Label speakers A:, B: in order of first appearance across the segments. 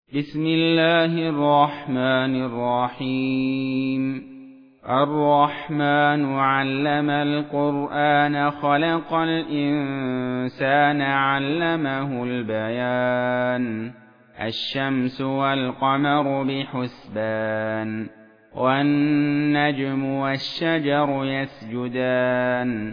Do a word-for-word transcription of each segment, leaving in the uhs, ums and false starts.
A: بسم الله الرحمن الرحيم الرحمن علم القرآن خلق الإنسان علمه البيان الشمس والقمر بحسبان والنجم والشجر يسجدان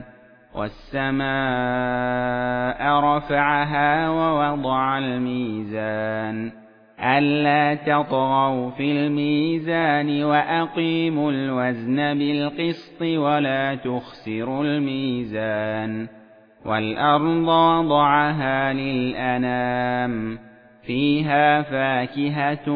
A: والسماء رفعها ووضع الميزان ألا تطغوا في الميزان وأقيموا الوزن بالقسط ولا تخسروا الميزان والأرض وضعها للأنام فيها فاكهة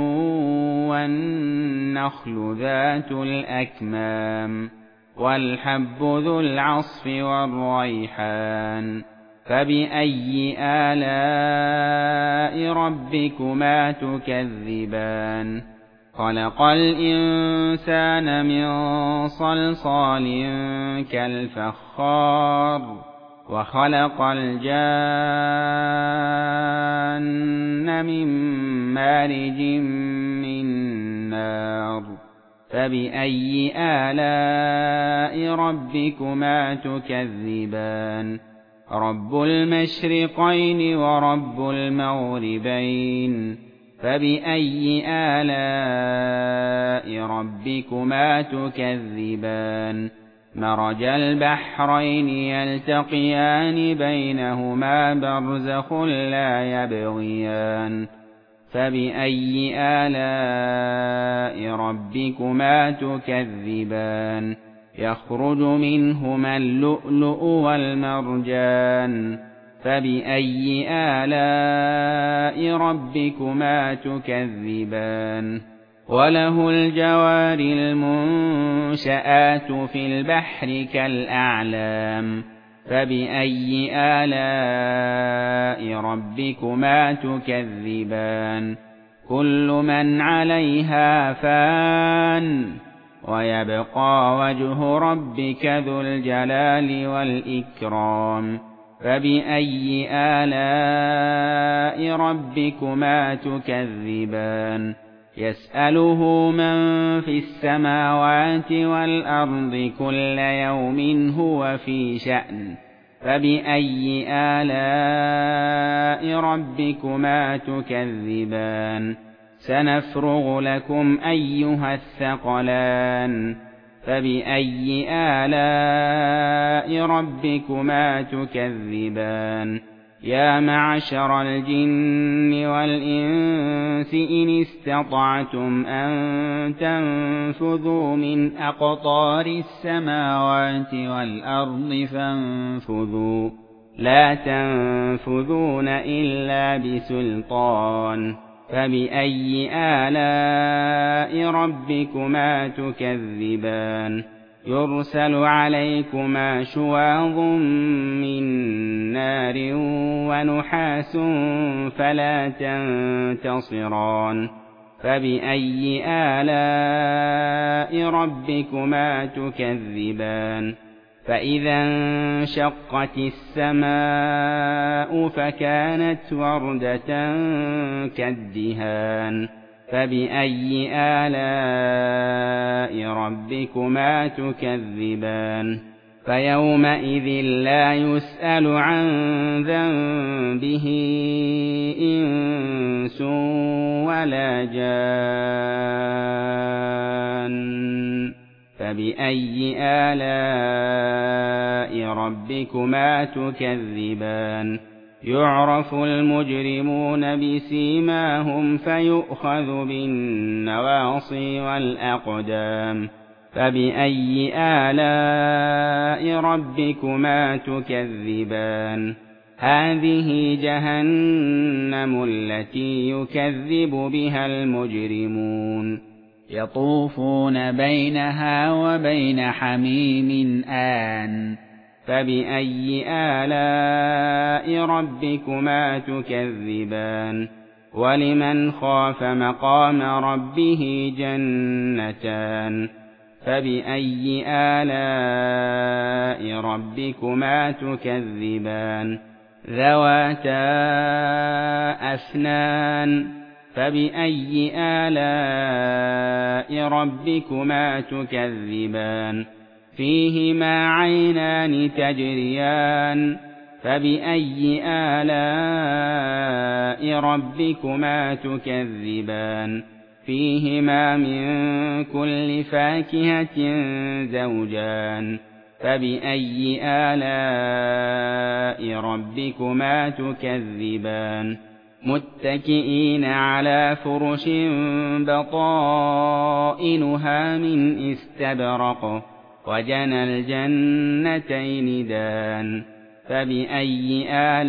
A: والنخل ذات الأكمام والحب ذو العصف والريحان فبأي آلاء ربكما تكذبان خلق الإنسان من صلصال كالفخار وخلق الجان من مارج من نار فبأي آلاء ربكما تكذبان رب المشرقين ورب المغربين فبأي آلاء ربكما تكذبان مرج البحرين يلتقيان بينهما برزخ لا يبغيان فبأي آلاء ربكما تكذبان يخرج منهما اللؤلؤ والمرجان فبأي آلاء ربكما تكذبان وله الجوار المنشآت في البحر كالأعلام فبأي آلاء ربكما تكذبان كل من عليها فان ويبقى وجه ربك ذو الجلال والإكرام فبأي آلاء ربكما تكذبان يسأله من في السماوات والأرض كل يوم هو في شأن فبأي آلاء ربكما تكذبان سنفرغ لكم أيها الثقلان فبأي آلاء ربكما تكذبان يا معشر الجن والإنس إن استطعتم أن تنفذوا من أقطار السماوات والأرض فانفذوا لا تنفذون إلا بسلطان فبأي آلاء ربكما تكذبان يرسل عليكما شواظ من نار ونحاس فلا تنتصران فبأي آلاء ربكما تكذبان فإذا انشقت السماء فكانت وردة كالدهان فبأي آلاء ربكما تكذبان فيومئذ لا يسأل عن ذنبه إنس ولا جان فبأي آلاء ربكما تكذبان يعرف المجرمون بسيماهم فيؤخذ بالنواصي والأقدام فبأي آلاء ربكما تكذبان هذه جهنم التي يكذب بها المجرمون يطوفون بينها وبين حميم آن فبأي آلاء ربكما تكذبان ولمن خاف مقام ربه جنتان فبأي آلاء ربكما تكذبان ذواتا أفنان فبأي آلاء ربكما تكذبان فيهما عينان تجريان فبأي آلاء ربكما تكذبان فيهما من كل فاكهة زوجان فبأي آلاء ربكما تكذبان متكئين على فرش بطائنها من استبرق وجنى الجنتين دان فبأي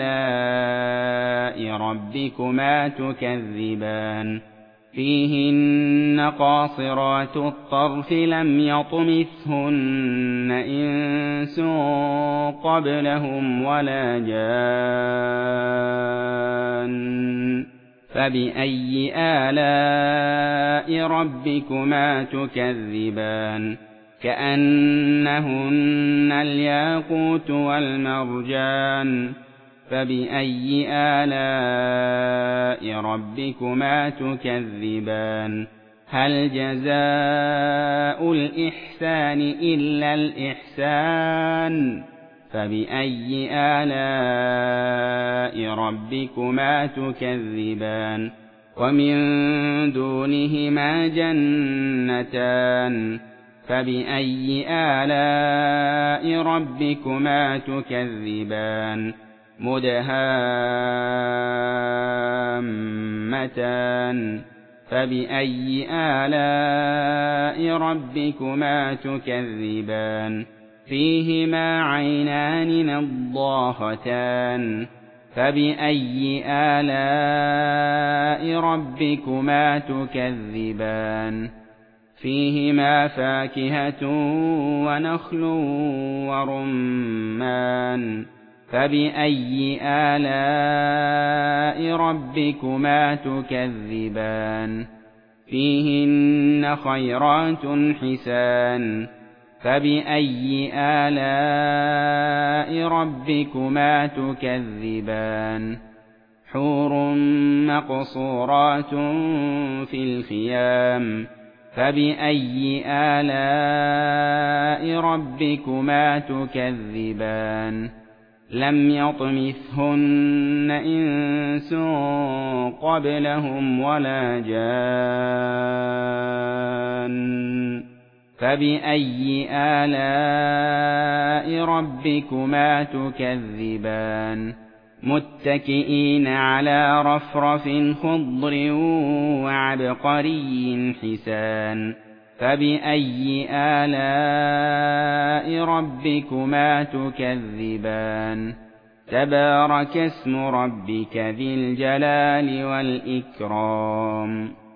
A: آلاء ربكما تكذبان فيهن قاصرات الطرف لم يطمثهن إنس قبلهم ولا جان فبأي آلاء ربكما تكذبان كأنهن الياقوت والمرجان فبأي آلاء ربكما تكذبان هل جزاء الإحسان إلا الإحسان فبأي آلاء ربكما تكذبان ومن دونهما جنتان فبأي آلاء ربكما تكذبان مدهامتان فبأي آلاء ربكما تكذبان فيهما عينان نضاختان فبأي آلاء ربكما تكذبان فيهما فاكهة ونخل ورمان فبأي آلاء ربكما تكذبان فيهن خيرات حسان فبأي آلاء ربكما تكذبان حور مقصورات في الخيام فبأي آلاء ربكما تكذبان لم يطمثهن إنس قبلهم ولا جان فبأي آلاء ربكما تكذبان متكئين على رفرف خضر وعبقري حسان فبأي آلاء ربكما تكذبان تبارك اسم ربك ذي الجلال والإكرام